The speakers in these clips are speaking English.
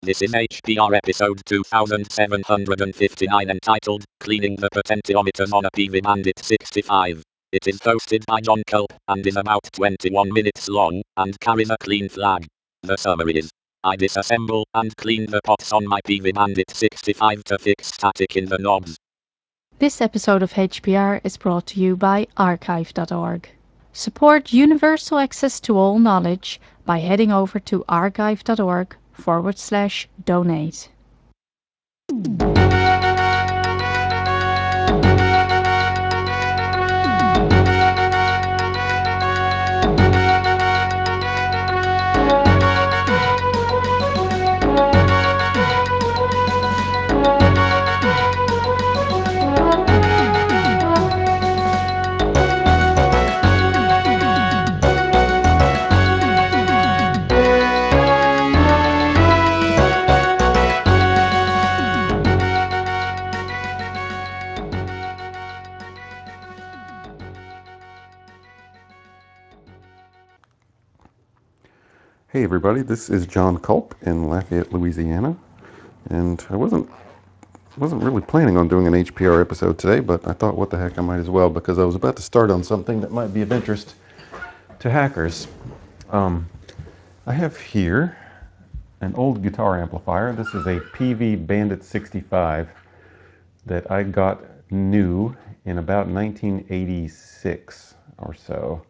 This is HPR episode 2759 entitled Cleaning the Potentiometers on a PV Bandit 65. It is hosted by John Culp and is about 21 minutes long and carries a clean flag. The summary is: I disassemble and clean the pots on my PV Bandit 65 to fix static in the knobs. This episode of HPR is brought to you by archive.org. Support universal access to all knowledge by heading over to archive.org/donate. Hey everybody, this is John Culp in Lafayette, Louisiana, and I wasn't really planning on doing an HPR episode today, but I thought, what the heck, I might as well, because I was about to start on something that might be of interest to hackers. I have here an old guitar amplifier. This is a PV Bandit 65 that I got new in about 1986 or so.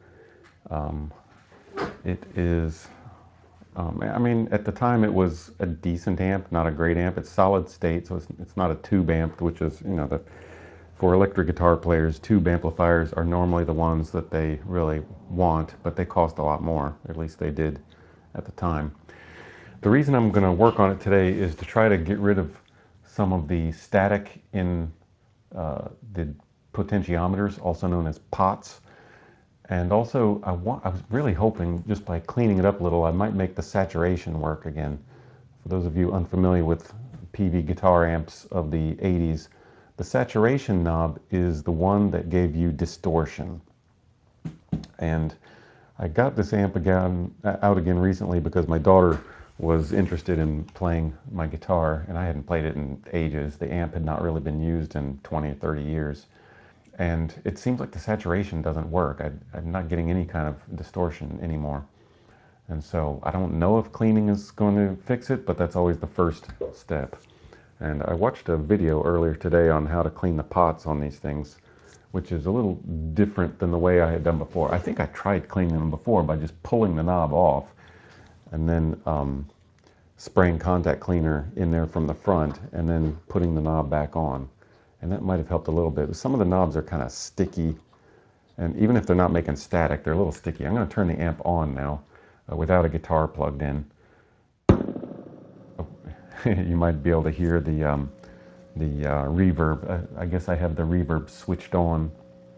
It is at the time it was a decent amp, not a great amp. It's solid state, so it's not a tube amp, which is, for electric guitar players, tube amplifiers are normally the ones that they really want, but they cost a lot more. At least they did at the time. The reason I'm going to work on it today is to try to get rid of some of the static in the potentiometers, also known as pots. And also, I was really hoping, just by cleaning it up a little, I might make the saturation work again. For those of you unfamiliar with PV guitar amps of the 80s, the saturation knob is the one that gave you distortion. And I got this amp out again recently because my daughter was interested in playing my guitar, and I hadn't played it in ages. The amp had not really been used in 20 or 30 years. And it seems like the saturation doesn't work. I'm not getting any kind of distortion anymore. And so I don't know if cleaning is going to fix it, but that's always the first step. And I watched a video earlier today on how to clean the pots on these things, which is a little different than the way I had done before. I think I tried cleaning them before by just pulling the knob off and then spraying contact cleaner in there from the front and then putting the knob back on. And that might have helped a little bit. Some of the knobs are kind of sticky, and even if they're not making static, they're a little sticky. I'm going to turn the amp on now without a guitar plugged in. Oh, you might be able to hear the reverb. I guess I have the reverb switched on.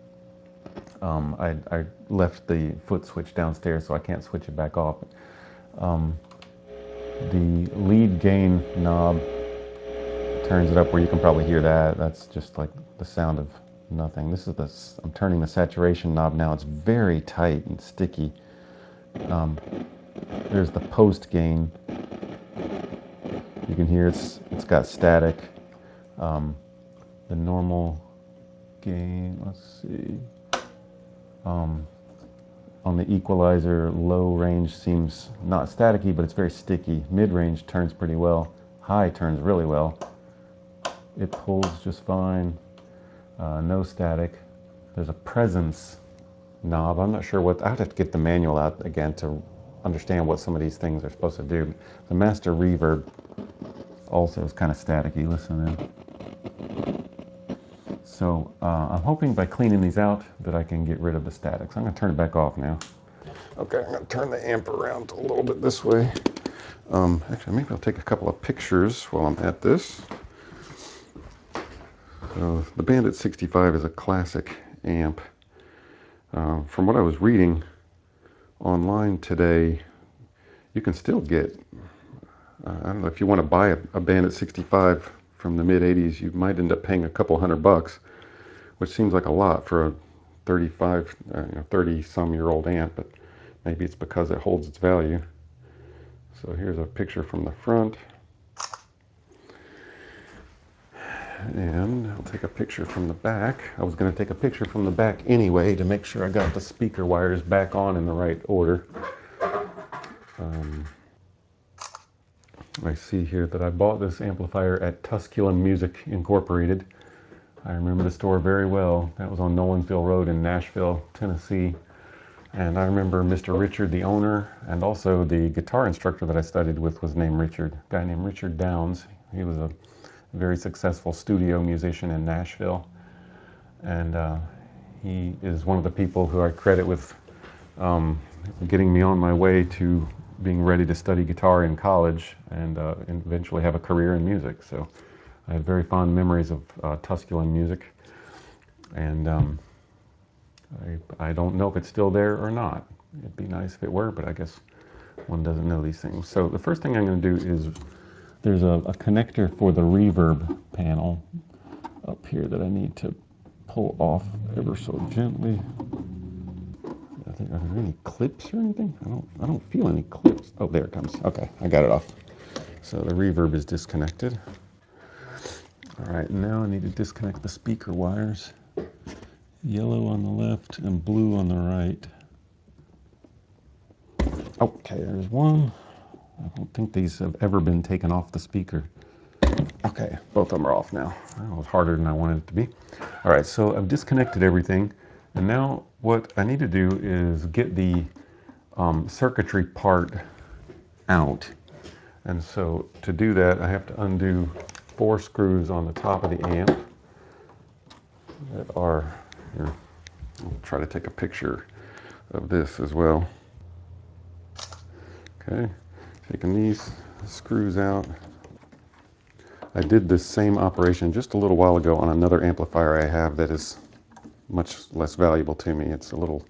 I left the foot switch downstairs, so I can't switch it back off. The lead gain knob turns it up where you can probably hear that. That's just like the sound of nothing. I'm turning the saturation knob now. It's very tight and sticky. There's the post gain. You can hear it's got static. The normal gain, let's see. On the equalizer, low range seems not staticky, but it's very sticky. Mid range turns pretty well. High turns really well. It pulls just fine. No static. There's a presence knob. I'm not sure I'd have to get the manual out again to understand what some of these things are supposed to do. The master reverb also is kind of staticky. Listen in. So I'm hoping by cleaning these out that I can get rid of the static. So I'm going to turn it back off now. Okay, I'm going to turn the amp around a little bit this way. Actually, maybe I'll take a couple of pictures while I'm at this. The Bandit 65 is a classic amp. From what I was reading online today, you can still get, I don't know, if you want to buy a Bandit 65 from the mid-80s, you might end up paying a couple $100, which seems like a lot for a 30-some-year-old amp, but maybe it's because it holds its value. So here's a picture from the front. take a picture from the back. I was going to take a picture from the back anyway to make sure I got the speaker wires back on in the right order. I see here that I bought this amplifier at Tusculum Music Incorporated. I remember the store very well. That was on Nolensville Road in Nashville, Tennessee. And I remember Mr. Richard, the owner, and also the guitar instructor that I studied with was named Richard, a guy named Richard Downs. He was a very successful studio musician in Nashville. And he is one of the people who I credit with getting me on my way to being ready to study guitar in college and eventually have a career in music. So I have very fond memories of Tusculum Music. And I don't know if it's still there or not. It'd be nice if it were, but I guess one doesn't know these things. So the first thing I'm going to do is there's a connector for the reverb panel up here that I need to pull off ever so gently. Are there any clips or anything? I don't feel any clips. Oh, there it comes. Okay, I got it off. So the reverb is disconnected. All right, now I need to disconnect the speaker wires. Yellow on the left and blue on the right. Okay, there's one. I don't think these have ever been taken off the speaker. Okay, both of them are off now. That was harder than I wanted it to be. All right, so I've disconnected everything. And now what I need to do is get the circuitry part out. And so to do that, I have to undo 4 screws on the top of the amp that are here. I'll try to take a picture of this as well. Okay, taking these screws out. I did this same operation just a little while ago on another amplifier I have that is much less valuable to me. It's a little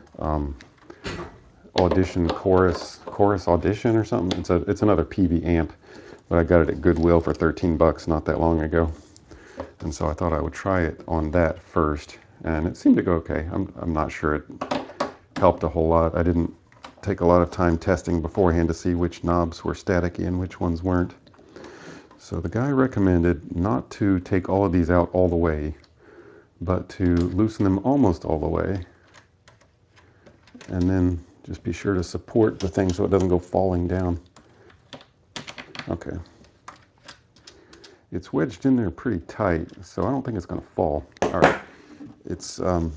Audition chorus Audition or something. It's another PV amp, but I got it at Goodwill for 13 bucks not that long ago. And so I thought I would try it on that first, and it seemed to go okay. I'm not sure it helped a whole lot. I didn't take a lot of time testing beforehand to see which knobs were staticky and which ones weren't. So the guy recommended not to take all of these out all the way, but to loosen them almost all the way, and then just be sure to support the thing so it doesn't go falling down. Okay. It's wedged in there pretty tight, so I don't think it's going to fall. All right. It's the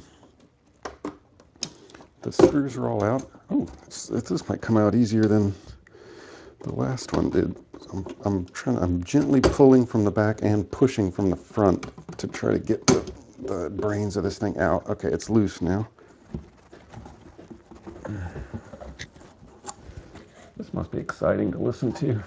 screws are all out. Oh, this might come out easier than the last one did. I'm gently pulling from the back and pushing from the front to try to get the brains of this thing out. Okay, it's loose now. This must be exciting to listen to.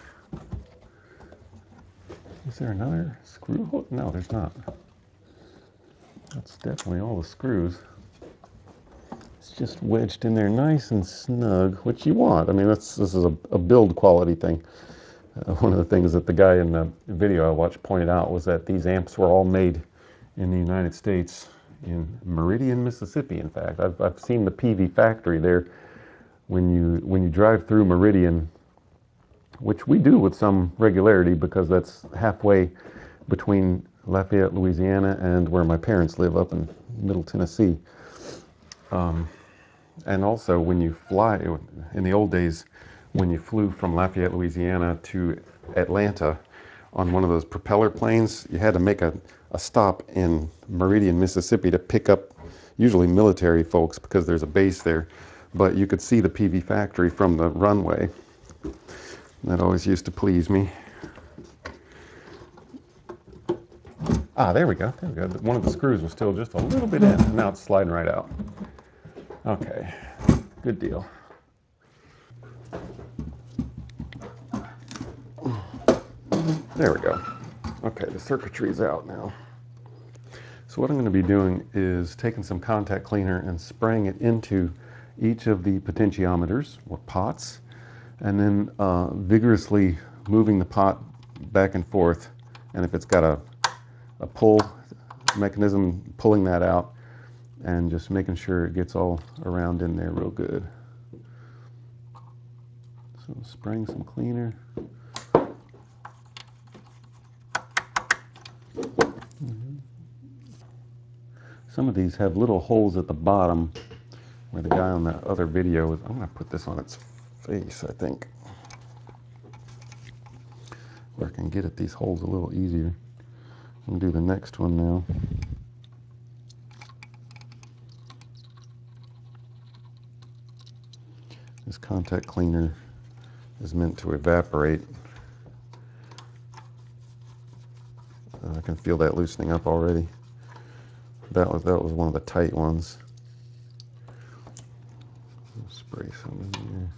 Is there another screw hole? No, there's not. That's definitely all the screws. It's just wedged in there nice and snug, which you want. I mean, this is a build quality thing. One of the things that the guy in the video I watched pointed out was that these amps were all made in the United States, in Meridian, Mississippi. In fact, I've seen the PV factory there. When you drive through Meridian, which we do with some regularity because that's halfway between Lafayette, Louisiana, and where my parents live up in Middle Tennessee. And also when you fly, in the old days, when you flew from Lafayette, Louisiana to Atlanta on one of those propeller planes, you had to make a stop in Meridian, Mississippi to pick up usually military folks because there's a base there. But you could see the PV factory from the runway. That always used to please me. Ah, there we go. There we go. One of the screws was still just a little bit in, and now it's sliding right out. Okay, good deal. There we go. Okay, the circuitry's out now. So what I'm going to be doing is taking some contact cleaner and spraying it into each of the potentiometers, or pots, and then vigorously moving the pot back and forth. And if it's got a pull mechanism, pulling that out and just making sure it gets all around in there real good. So spraying some cleaner. Some of these have little holes at the bottom where the guy on the other video, I'm going to put this on its face, I think, where I can get at these holes a little easier. I'm going to do the next one now. This contact cleaner is meant to evaporate. I can feel that loosening up already. That was one of the tight ones. I'll spray some in here.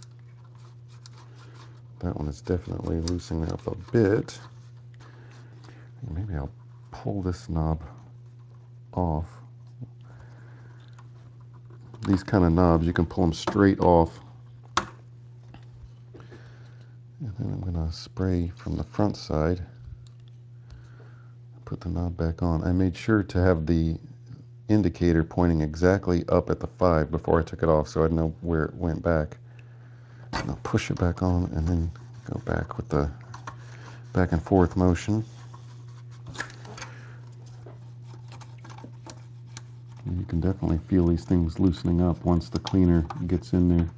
That one is definitely loosening up a bit. Maybe I'll pull this knob off. These kind of knobs, you can pull them straight off. And then I'm going to spray from the front side. Put the knob back on. I made sure to have the indicator pointing exactly up at the 5 before I took it off, so I'd know where it went back. And I'll push it back on and then go back with the back and forth motion. And you can definitely feel these things loosening up once the cleaner gets in there.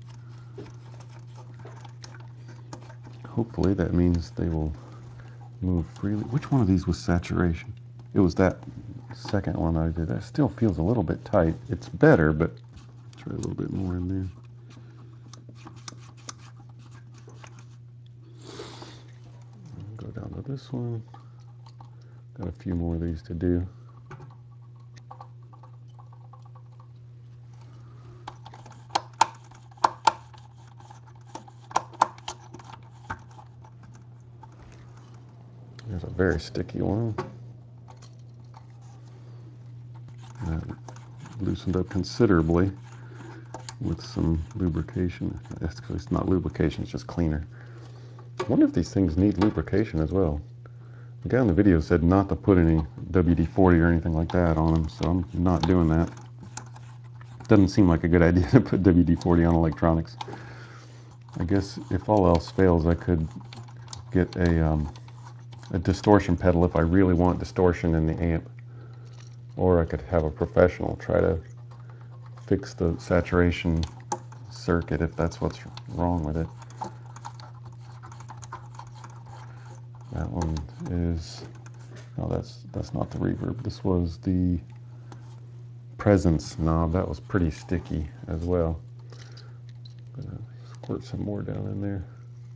Hopefully that means they will move freely. Which one of these was saturation? It was that second one I did. That still feels a little bit tight. It's better, but try a little bit more in there. Go down to this one. Got a few more of these to do. There's a very sticky one. That loosened up considerably with some lubrication. Actually, it's not lubrication, it's just cleaner. I wonder if these things need lubrication as well. The guy in the video said not to put any WD-40 or anything like that on them, so I'm not doing that. Doesn't seem like a good idea to put WD-40 on electronics. I guess if all else fails, I could get a distortion pedal if I really want distortion in the amp. Or I could have a professional try to fix the saturation circuit if that's what's wrong with it. That one is, no, that's not the reverb. This was the presence knob. That was pretty sticky as well. I'm gonna squirt some more down in there.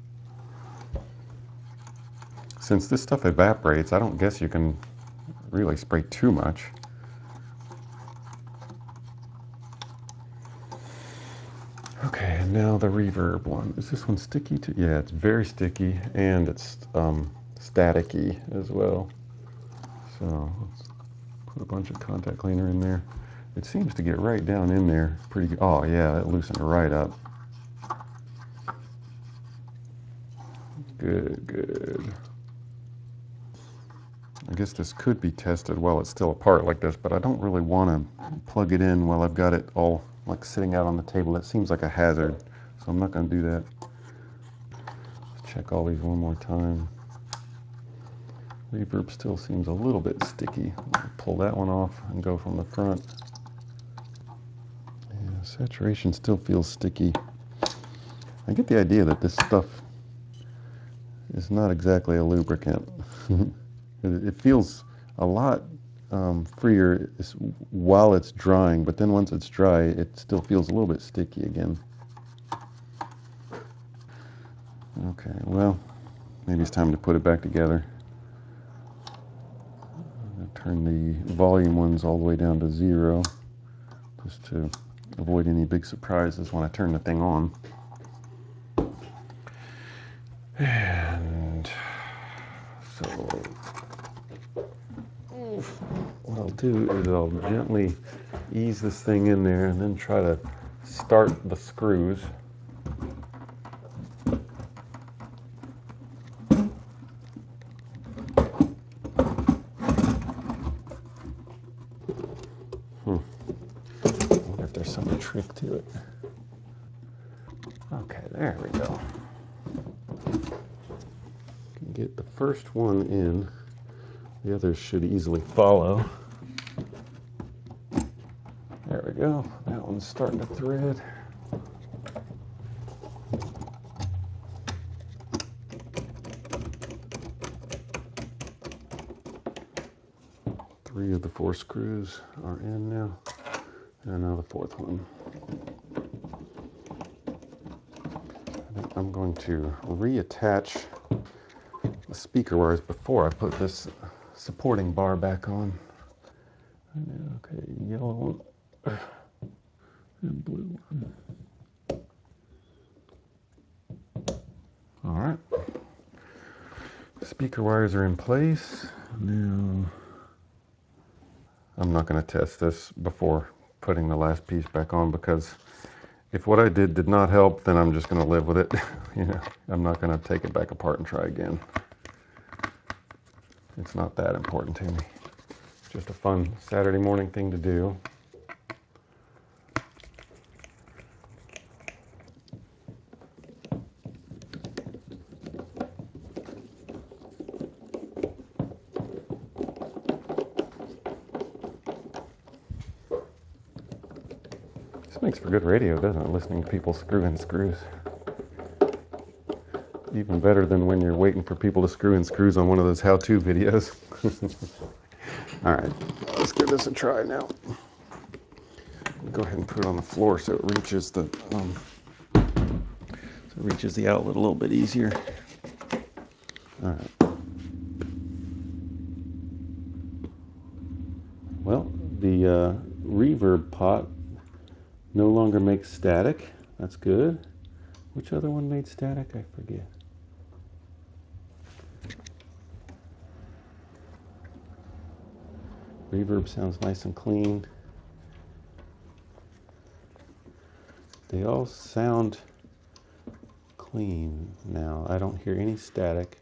Since this stuff evaporates, I don't guess you can really spray too much. Okay, and now the reverb one. Is this one sticky too? Yeah, it's very sticky, and it's staticky as well. So let's put a bunch of contact cleaner in there. It seems to get right down in there pretty good. Oh yeah, it loosened right up. Good, good. I guess this could be tested while it's still apart like this, but I don't really want to plug it in while I've got it all like sitting out on the table. That seems like a hazard, so I'm not going to do that. Let's check all these one more time. Reverb still seems a little bit sticky. I'll pull that one off and go from the front. Yeah, saturation still feels sticky. I get the idea that this stuff is not exactly a lubricant. It feels a lot freer while it's drying, but then once it's dry, it still feels a little bit sticky again. Okay, well, maybe it's time to put it back together. I'm going to turn the volume ones all the way down to 0, just to avoid any big surprises when I turn the thing on. And so what I'll do is I'll gently ease this thing in there and then try to start the screws. I wonder if there's some trick to it. Okay, there we go. Can get the first one in. The others should easily follow. go. That one's starting to thread. Three of the 4 screws are in now, and now the 4th one. I'm going to reattach the speaker wires before I put this supporting bar back on. Okay, yellow one and blue one. All right, speaker wires are in place. Now, I'm not going to test this before putting the last piece back on, because if what I did not help, then I'm just going to live with it. You know, I'm not going to take it back apart and try again. It's not that important to me. It's just a fun Saturday morning thing to do. This makes for good radio, doesn't it? Listening to people screw in screws. Even better than when you're waiting for people to screw in screws on one of those how-to videos. All right, let's give this a try now. Go ahead and put it on the floor so it reaches the outlet a little bit easier. All right. Well, the reverb pot no longer makes static. That's good. Which other one made static? I forget. Reverb sounds nice and clean. They all sound clean now. I don't hear any static.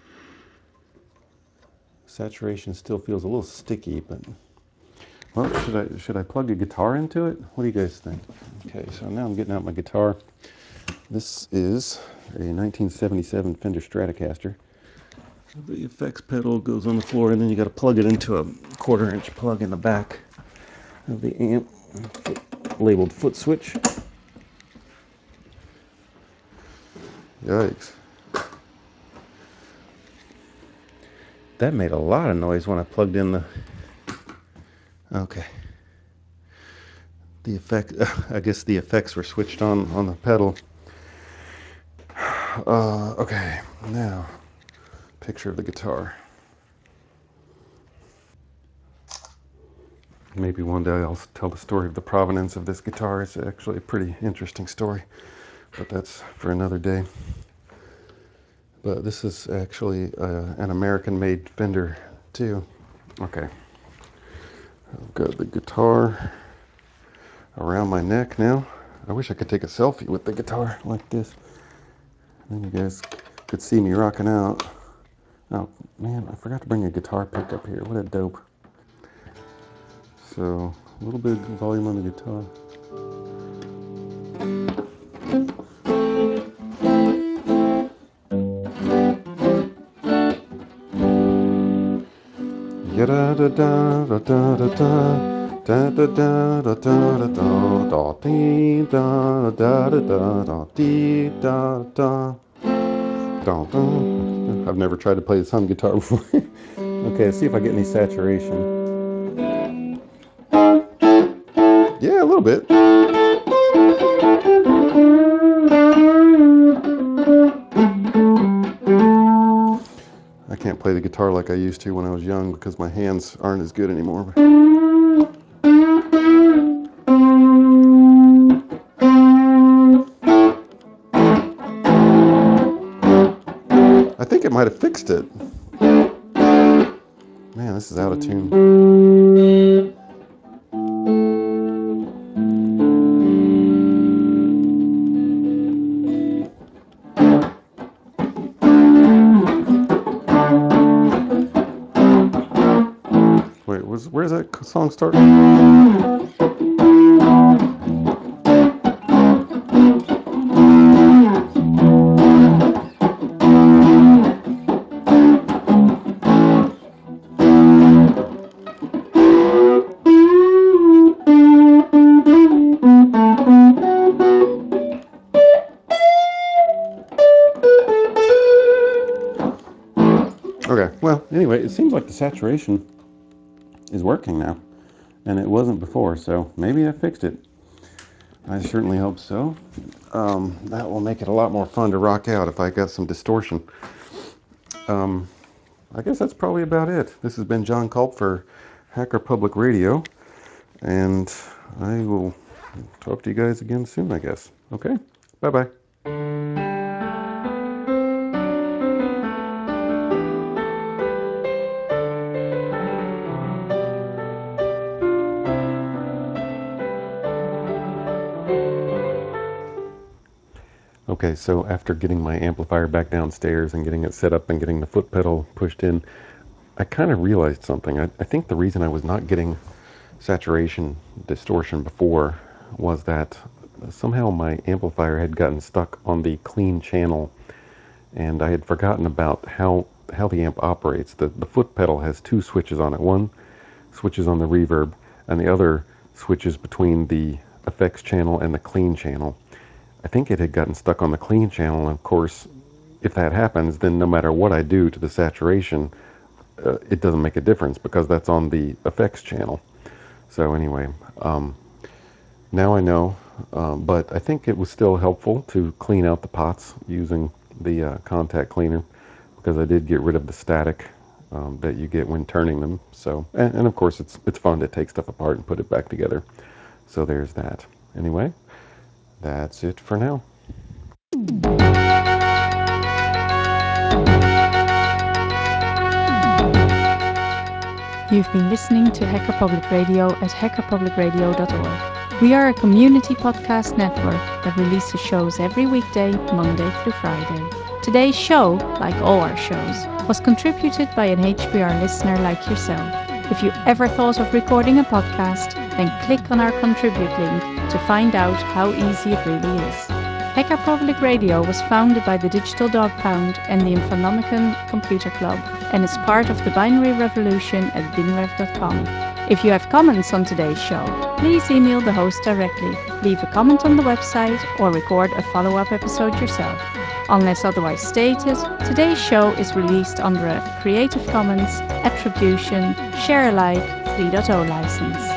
Saturation still feels a little sticky, but well, should I plug a guitar into it? What do you guys think? Okay, so now I'm getting out my guitar. This is a 1977 Fender Stratocaster. The effects pedal goes on the floor, and then you got to plug it into a 1/4-inch plug in the back of the amp, labeled foot switch. Yikes. That made a lot of noise when I plugged in the... Okay. The effect, I guess the effects were switched on the pedal. Okay, now, picture of the guitar. Maybe one day I'll tell the story of the provenance of this guitar. It's actually a pretty interesting story, but that's for another day. But this is actually an American-made Fender too. Okay, I've got the guitar around my neck now. I wish I could take a selfie with the guitar like this. Then you guys could see me rocking out. Oh man, I forgot to bring a guitar pickup here. What a dope. So, a little bit of volume on the guitar. Da da da da da da da da da da da da da da dee da da da da da dee da da da da. I've never tried to play this on guitar before. Okay, let's see if I get any saturation. Yeah, a little bit. I can't play the guitar like I used to when I was young because my hands aren't as good anymore. I think it might have fixed it. Man, this is out of tune. Wait, where's that song start? Okay, well, anyway, it seems like the saturation is working now, and it wasn't before, so maybe I fixed it. I certainly hope so. That will make it a lot more fun to rock out if I got some distortion. I guess that's probably about it. This has been John Culp for Hacker Public Radio, and I will talk to you guys again soon, I guess. Okay, bye-bye. Okay, so after getting my amplifier back downstairs and getting it set up and getting the foot pedal pushed in, I kind of realized something. I think the reason I was not getting saturation distortion before was that somehow my amplifier had gotten stuck on the clean channel, and I had forgotten about how the amp operates. The foot pedal has two switches on it. One switches on the reverb, and the other switches between the effects channel and the clean channel. I think it had gotten stuck on the clean channel, and of course, if that happens, then no matter what I do to the saturation, it doesn't make a difference because that's on the effects channel. So anyway, now I know, but I think it was still helpful to clean out the pots using the contact cleaner, because I did get rid of the static that you get when turning them. So, and of course it's fun to take stuff apart and put it back together. So there's that. Anyway, that's it for now. You've been listening to Hacker Public Radio at hackerpublicradio.org. We are a community podcast network that releases shows every weekday, Monday through Friday. Today's show, like all our shows, was contributed by an HPR listener like yourself. If you ever thought of recording a podcast, then click on our contribute link to find out how easy it really is. Hacker Public Radio was founded by the Digital Dog Pound and the Infonomicon Computer Club, and is part of the binary revolution at binrev.com. If you have comments on today's show, please email the host directly, leave a comment on the website, or record a follow-up episode yourself. Unless otherwise stated, today's show is released under a Creative Commons Attribution Share Alike 3.0 license.